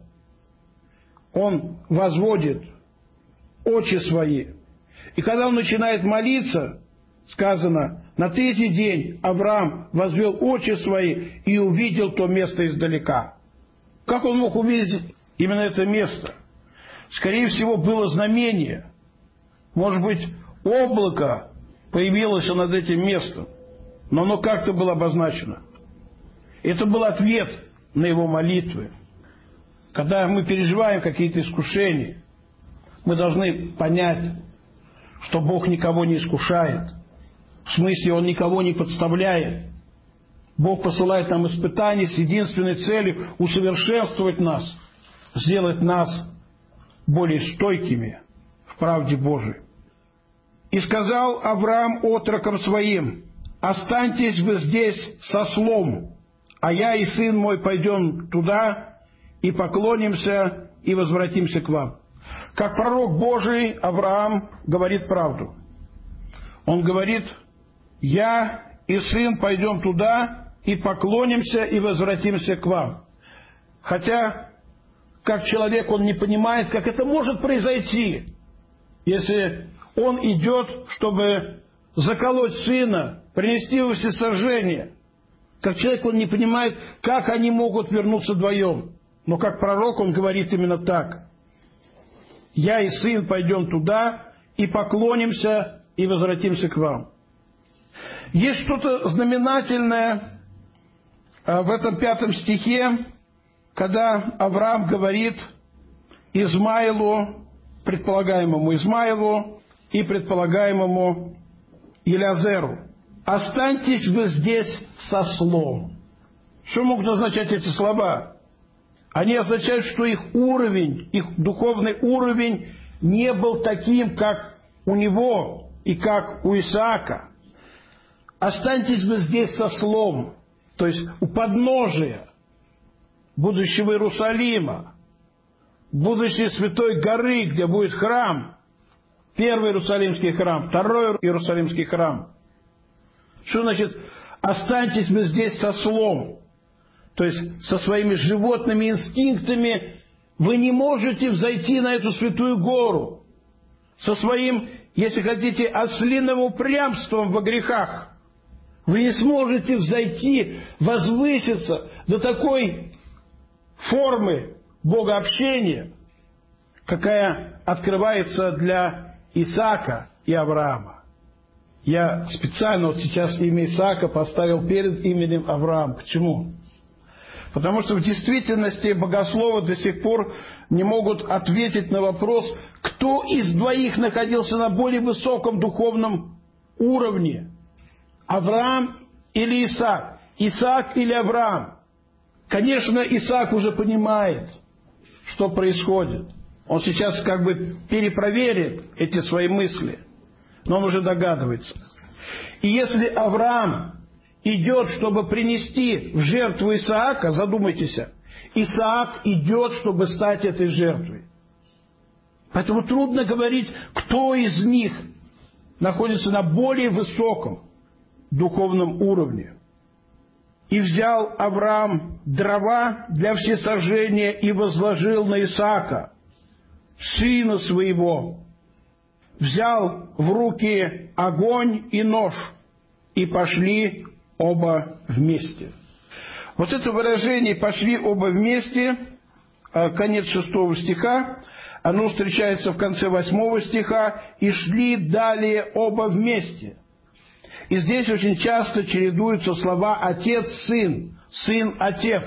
Он возводит очи свои. И когда он начинает молиться, сказано, на третий день Авраам возвел очи свои и увидел то место издалека. Как он мог увидеть именно это место. Скорее всего, было знамение. Может быть, облако появилось над этим местом, но оно как-то было обозначено. Это был ответ на его молитвы. Когда мы переживаем какие-то искушения, мы должны понять, что Бог никого не искушает. В смысле, Он никого не подставляет. Бог посылает нам испытания с единственной целью усовершенствовать нас, сделать нас более стойкими в правде Божией. «И сказал Авраам отрокам своим: останьтесь вы здесь с ослом, а я и сын мой пойдем туда и поклонимся и возвратимся к вам». Как пророк Божий, Авраам говорит правду. Он говорит: «Я и сын пойдем туда и поклонимся и возвратимся к вам». Хотя, как человек, он не понимает, как это может произойти, если он идет, чтобы заколоть сына, принести его всесожжение. Как человек, он не понимает, как они могут вернуться вдвоем. Но как пророк он говорит именно так: «Я и сын пойдем туда и поклонимся и возвратимся к вам». Есть что-то знаменательное в этом пятом стихе, когда Авраам говорит Измаилу, предполагаемому Измаилу и предполагаемому Елиазеру: «Останьтесь вы здесь с ослом». Что могут означать эти слова? Они означают, что их уровень, их духовный уровень не был таким, как у него и как у Исаака. «Останьтесь вы здесь со ослом», то есть у подножия будущего Иерусалима, будущей Святой горы, где будет храм, первый Иерусалимский храм, второй Иерусалимский храм. Что значит «останьтесь вы здесь со ослом»? То есть со своими животными инстинктами вы не можете взойти на эту святую гору. Со своим, если хотите, ослиным упрямством во грехах вы не сможете взойти, возвыситься до такой формы богообщения, какая открывается для Исаака и Авраама. Я специально вот сейчас имя Исаака поставил перед именем Авраам. Почему? Потому что в действительности богословы до сих пор не могут ответить на вопрос, кто из двоих находился на более высоком духовном уровне. Авраам или Исаак? Исаак или Авраам? Конечно, Исаак уже понимает, что происходит. Он сейчас как бы перепроверит эти свои мысли, но он уже догадывается. И если Авраам идет, чтобы принести в жертву Исаака, задумайтесь, Исаак идет, чтобы стать этой жертвой. Поэтому трудно говорить, кто из них находится на более высоком духовном уровне. «И взял Авраам дрова для всесожжения и возложил на Исаака, сына своего. Взял в руки огонь и нож, и пошли оба вместе». Вот это выражение «пошли оба вместе», конец шестого стиха, оно встречается в конце восьмого стиха, «и шли далее оба вместе». И здесь очень часто чередуются слова «отец-сын», «сын-отец».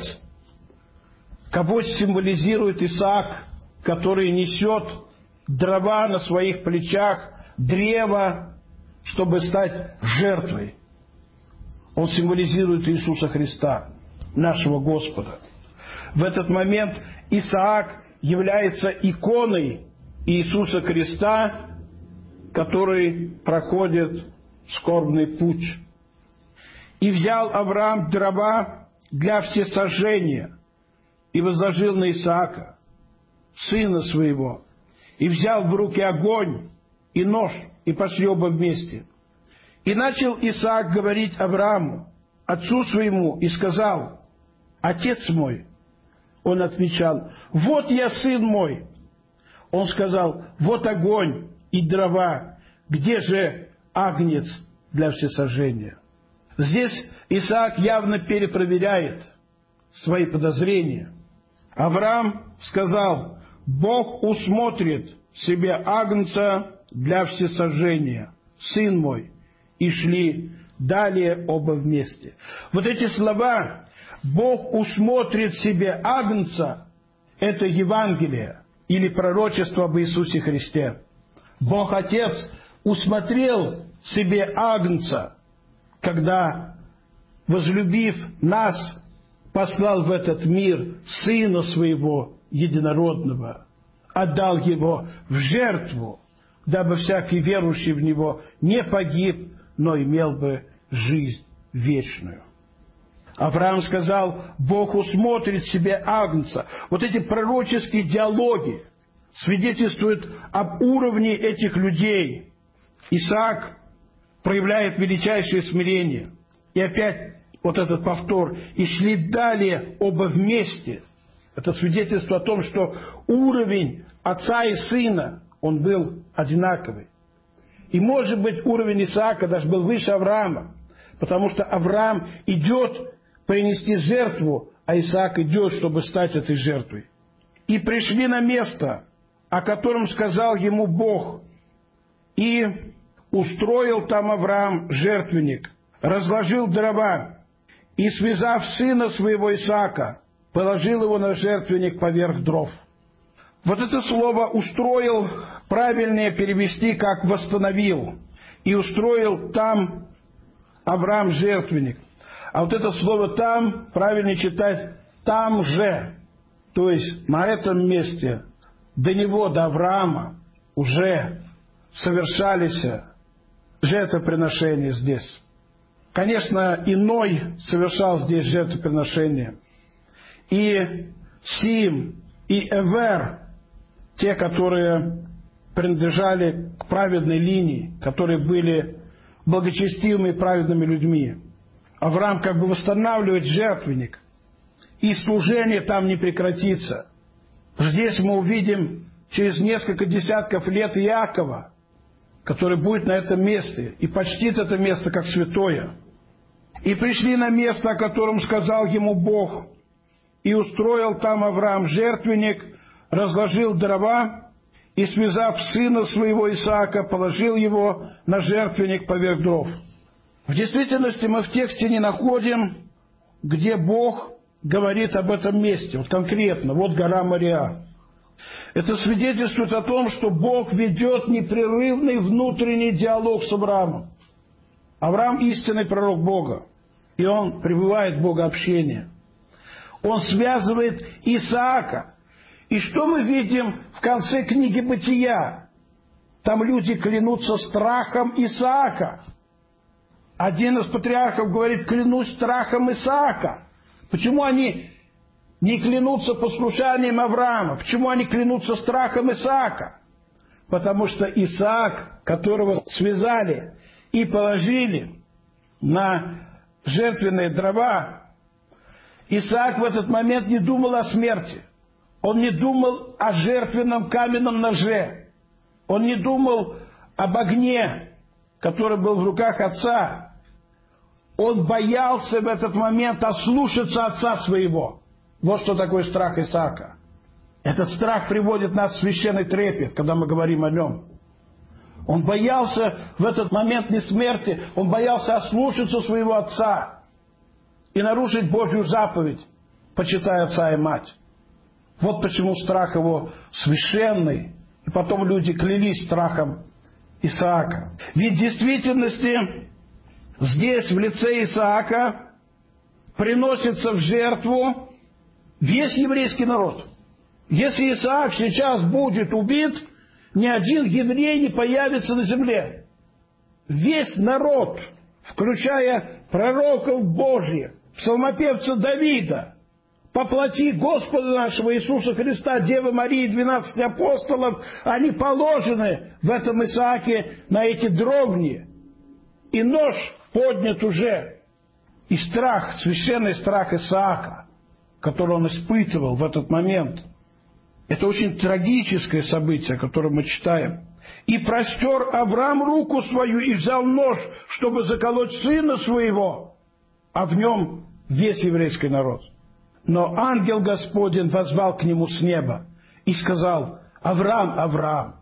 Кого символизирует Исаак, который несет дрова на своих плечах, древо, чтобы стать жертвой. Он символизирует Иисуса Христа, нашего Господа. В этот момент Исаак является иконой Иисуса Христа, который проходит скорбный путь. «И взял Авраам дрова для всесожжения и возложил на Исаака, сына своего, и взял в руки огонь и нож, и пошли оба вместе. И начал Исаак говорить Аврааму, отцу своему, и сказал: отец мой. Он отвечал: вот я, сын мой. Он сказал: вот огонь и дрова, где же агнец для всесожжения? Здесь Исаак явно перепроверяет свои подозрения. Авраам сказал: «Бог усмотрит себе агнца для всесожжения, сын мой». И шли далее оба вместе. Вот эти слова «Бог усмотрит себе агнца» — это Евангелие или пророчество об Иисусе Христе. Бог Отец усмотрел себе агнца, когда, возлюбив нас, послал в этот мир Сына Своего Единородного, отдал Его в жертву, дабы всякий верующий в Него не погиб, но имел бы жизнь вечную. Авраам сказал: Бог усмотрит себе агнца. Вот эти пророческие диалоги свидетельствуют об уровне этих людей. Исаак проявляет величайшее смирение. И опять вот этот повтор: «И шли далее оба вместе». Это свидетельство о том, что уровень отца и сына, он был одинаковый. И, может быть, уровень Исаака даже был выше Авраама, потому что Авраам идет принести жертву, а Исаак идет, чтобы стать этой жертвой. «И пришли на место, о котором сказал ему Бог, и устроил там Авраам жертвенник, разложил дрова, и, связав сына своего Исаака, положил его на жертвенник поверх дров». Вот это слово «устроил» правильнее перевести как «восстановил». «И устроил там Авраам жертвенник». А вот это слово «там» правильнее читать «там же». То есть на этом месте до него, до Авраама, уже совершались жертвоприношения здесь. Конечно, иной совершал здесь жертвоприношения. И Сим, и Эвер, те, которые принадлежали к праведной линии, которые были благочестивыми и праведными людьми. Авраам как бы восстанавливает жертвенник, и служение там не прекратится. Здесь мы увидим через несколько десятков лет Иакова, который будет на этом месте и почтит это место как святое. «И пришли на место, о котором сказал ему Бог, и устроил там Авраам жертвенник, разложил дрова, и, связав сына своего Исаака, положил его на жертвенник поверх дров». В действительности мы в тексте не находим, где Бог говорит об этом месте. Вот конкретно, вот гора Мориа. Это свидетельствует о том, что Бог ведет непрерывный внутренний диалог с Авраамом. Авраам – истинный пророк Бога, и он пребывает в богообщении. Он связывает Исаака. И что мы видим в конце книги Бытия? Там люди клянутся страхом Исаака. Один из патриархов говорит: клянусь страхом Исаака. Почему они не клянутся послушанием Авраама? Почему они клянутся страхом Исаака? Потому что Исаак, которого связали и положили на жертвенные дрова, Исаак в этот момент не думал о смерти. Он не думал о жертвенном каменном ноже. Он не думал об огне, который был в руках отца. Он боялся в этот момент ослушаться отца своего. Вот что такое страх Исаака. Этот страх приводит нас в священный трепет, когда мы говорим о нем. Он боялся в этот момент не смерти, он боялся ослушаться своего отца и нарушить Божью заповедь, почитая отца и мать. Вот почему страх его священный. И потом люди клялись страхом Исаака. Ведь в действительности здесь в лице Исаака приносится в жертву весь еврейский народ. Если Исаак сейчас будет убит, ни один еврей не появится на земле. Весь народ, включая пророков Божьих, псалмопевца Давида, по плоти Господа нашего Иисуса Христа, Девы Марии, двенадцати апостолов, они положены в этом Исааке на эти дровни. И нож поднят уже. И страх, священный страх Исаака, который он испытывал в этот момент, это очень трагическое событие, которое мы читаем. «И простер Авраам руку свою и взял нож, чтобы заколоть сына своего», а в нем весь еврейский народ. Но ангел Господень воззвал к нему с неба и сказал: Авраам, Авраам.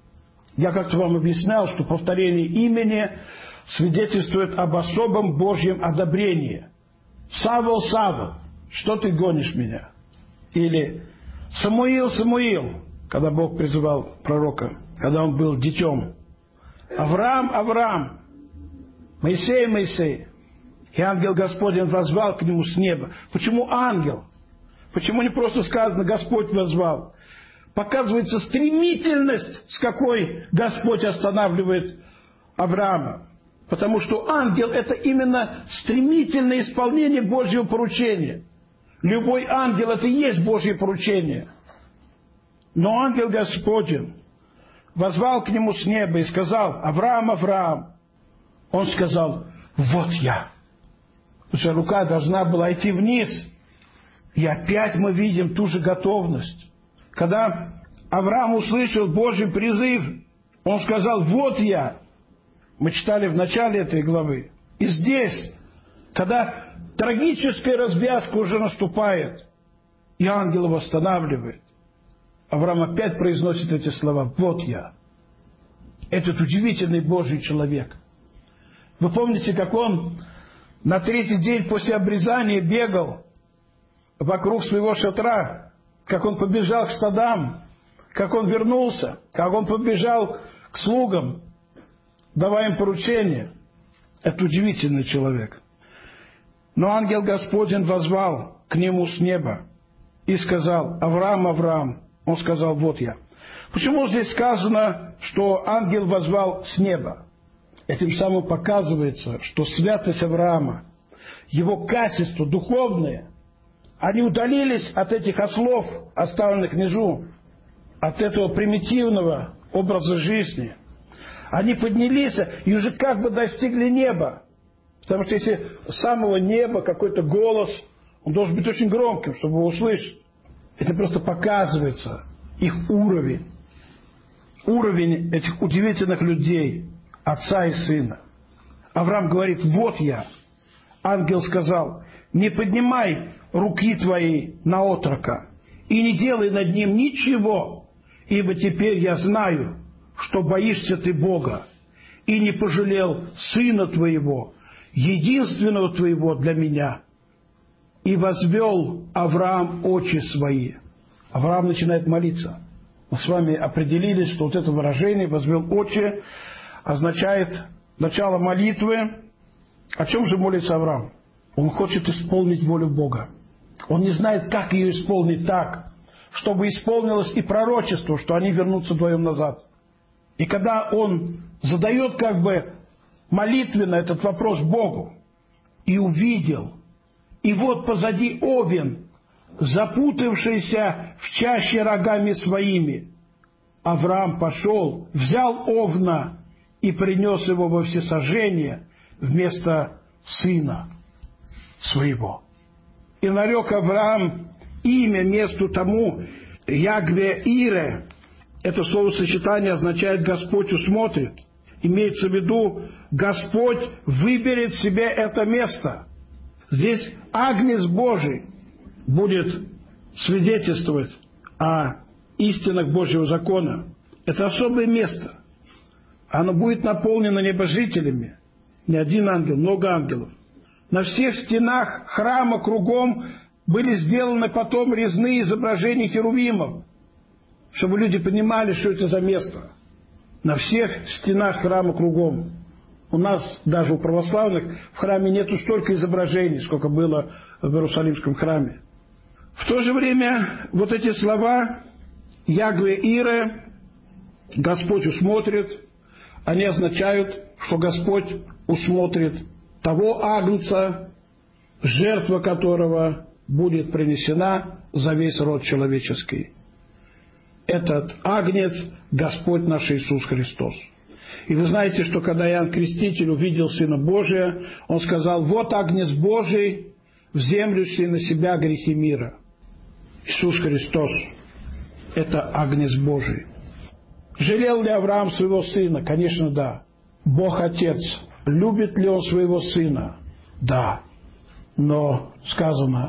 Я как-то вам объяснял, что повторение имени свидетельствует об особом Божьем одобрении. Савол, Савол, что ты гонишь меня? Или Самуил, Самуил, когда Бог призывал пророка, когда он был детем. Авраам, Авраам, Моисей, Моисей. И ангел Господень воззвал к нему с неба. Почему ангел? Почему не просто сказано «Господь воззвал»? Показывается стремительность, с какой Господь останавливает Авраама. Потому что ангел – это именно стремительное исполнение Божьего поручения. Любой ангел – это и есть Божье поручение. Но ангел Господень воззвал к нему с неба и сказал: Авраам, Авраам. Он сказал: вот я. Уже рука должна была идти вниз. И опять мы видим ту же готовность. Когда Авраам услышал Божий призыв, он сказал: вот я. Мы читали в начале этой главы. И здесь, когда трагическая развязка уже наступает, и ангел его останавливает, Авраам опять произносит эти слова: вот я. Этот удивительный Божий человек. Вы помните, как он на третий день после обрезания бегал вокруг своего шатра, как он побежал к стадам, как он вернулся, как он побежал к слугам, давая им поручения. Это удивительный человек. Но ангел Господень воззвал к нему с неба и сказал: Авраам, Авраам. Он сказал: вот я. Почему здесь сказано, что ангел воззвал с неба? Этим самым показывается, что святость Авраама, его качества духовные, они удалились от этих ослов, оставленных внизу, от этого примитивного образа жизни. Они поднялись и уже как бы достигли неба. Потому что если с самого неба какой-то голос, он должен быть очень громким, чтобы его услышать. Это просто показывается их уровень. Уровень этих удивительных людей, отца и сына. Авраам говорит: вот я. Ангел сказал: не поднимай руки твои на отрока и не делай над ним ничего, ибо теперь я знаю, что боишься ты Бога, и не пожалел сына твоего, единственного твоего для меня. И возвел Авраам очи свои. Авраам начинает молиться. Мы с вами определились, что вот это выражение «возвел очи» означает начало молитвы. О чем же молится Авраам? Он хочет исполнить волю Бога. Он не знает, как ее исполнить так, чтобы исполнилось и пророчество, что они вернутся вдвоем назад. И когда он задает как бы молитвенно этот вопрос Богу, и увидел, и вот позади овен, запутавшийся в чаще рогами своими, Авраам пошел, взял овна и принес его во всесожжение вместо сына своего. И нарек Авраам имя месту тому Ягве-Ире. Это словосочетание означает «Господь усмотрит». Имеется в виду, Господь выберет себе это место. Здесь Агнец Божий будет свидетельствовать о истинах Божьего закона. Это особое место. Оно будет наполнено небожителями. Не один ангел, много ангелов. На всех стенах храма кругом были сделаны потом резные изображения херувимов, чтобы люди понимали, что это за место. На всех стенах храма кругом. У нас, даже у православных, в храме нету столько изображений, сколько было в Иерусалимском храме. В то же время вот эти слова Ягве-Ире, Господь усмотрит, они означают, что Господь усмотрит того агнца, жертва которого будет принесена за весь род человеческий. Этот агнец – Господь наш Иисус Христос. И вы знаете, что когда Иоанн Креститель увидел Сына Божия, он сказал: вот агнец Божий, вземлющий на себя грехи мира. Иисус Христос – это агнец Божий. Жалел ли Авраам своего сына? Конечно, да. Бог Отец. Любит ли он своего сына? Да. Но сказано,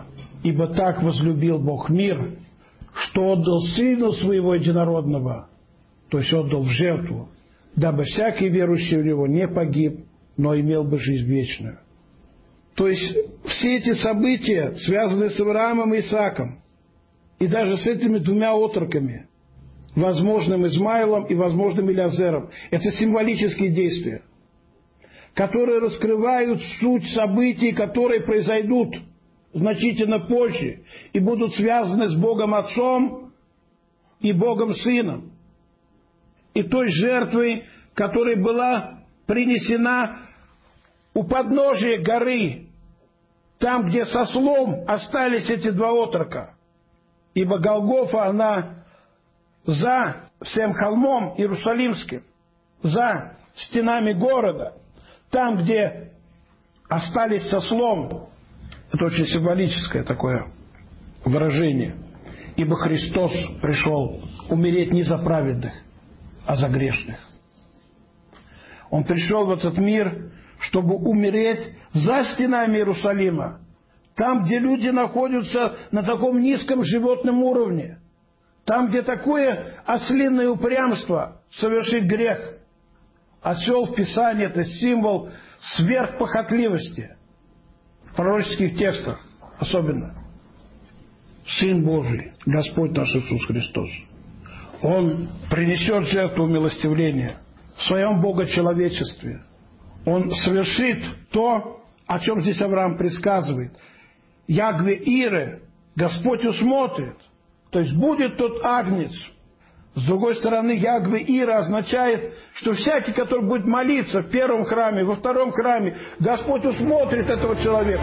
Ибо так возлюбил Бог мир, что отдал Сына Своего Единородного, то есть отдал в жертву, дабы всякий верующий в Него не погиб, но имел бы жизнь вечную. То есть все эти события, связанные с Авраамом и Исааком, и даже с этими двумя отроками, возможным Измаилом и возможным Элиазером, это символические действия, которые раскрывают суть событий, которые произойдут значительно позже и будут связаны с Богом Отцом и Богом Сыном, и той жертвой, которая была принесена у подножия горы, там, где со слом остались эти два отрока. Ибо Голгофа, она за всем холмом Иерусалимским, за стенами города, там, где остались со слом. Это очень символическое такое выражение. Ибо Христос пришел умереть не за праведных, а за грешных. Он пришел в этот мир, чтобы умереть за стенами Иерусалима, там, где люди находятся на таком низком животном уровне, там, где такое ослиное упрямство совершить грех. Осел в Писании – это символ сверхпохотливости. В пророческих текстах особенно. Сын Божий, Господь наш Иисус Христос, Он принесет жертву умилостивления в своем богочеловечестве. Он совершит то, о чем здесь Авраам предсказывает. Ягве Ире, Господь усмотрит. То есть будет тот агнец. С другой стороны, Ягве Ира означает, что всякий, который будет молиться в первом храме, во втором храме, Господь усмотрит этого человека.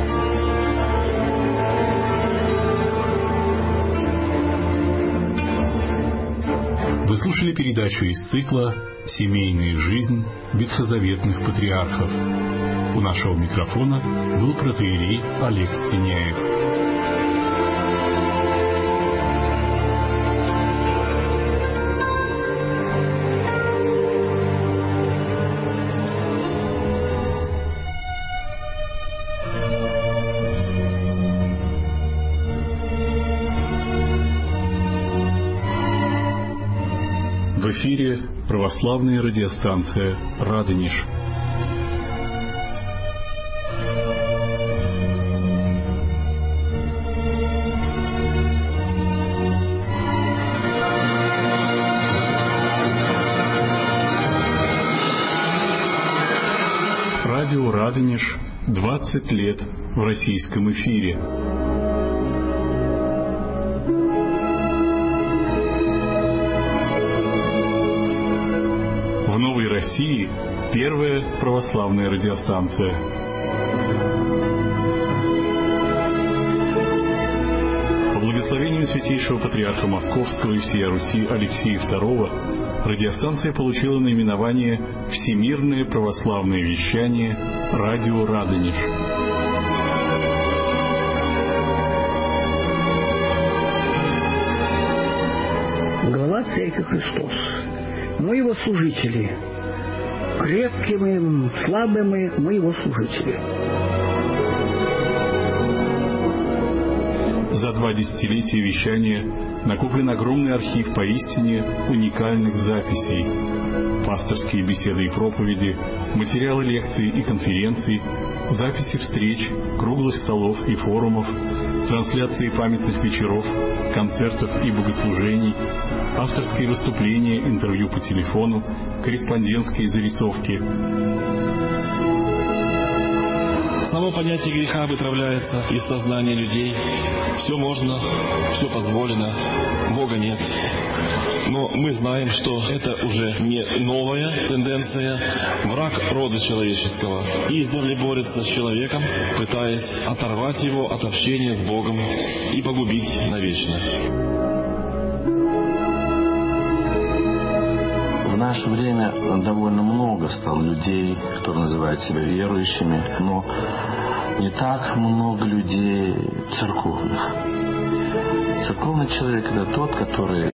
Вы слушали передачу из цикла «Семейная жизнь ветхозаветных патриархов». У нашего микрофона был протоиерей Олег Стеняев. В эфире православная радиостанция «Радонеж». Радио «Радонеж» двадцать лет в российском эфире. В Новой России первая православная радиостанция. По благословению Святейшего Патриарха Московского и всея Руси Алексея второго радиостанция получила наименование «Всемирное православное вещание Радио Радонеж». Глава Церкви Христос. Мы Его служители. Крепкие мы, слабые мы, мы Его служители. За два десятилетия вещания накоплен огромный архив поистине уникальных записей. Пасторские беседы и проповеди, материалы лекций и конференций, записи встреч, круглых столов и форумов, трансляции памятных вечеров, концертов и богослужений, авторские выступления, интервью по телефону, корреспондентские зарисовки. Само понятие греха вытравляется из сознания людей. Все можно, все позволено, Бога нет. Но мы знаем, что это уже не новая тенденция. Враг рода человеческого издавна борется с человеком, пытаясь оторвать его от общения с Богом и погубить навечно. В наше время довольно много стало людей, которые называют себя верующими, но не так много людей церковных. Церковный человек – это тот, который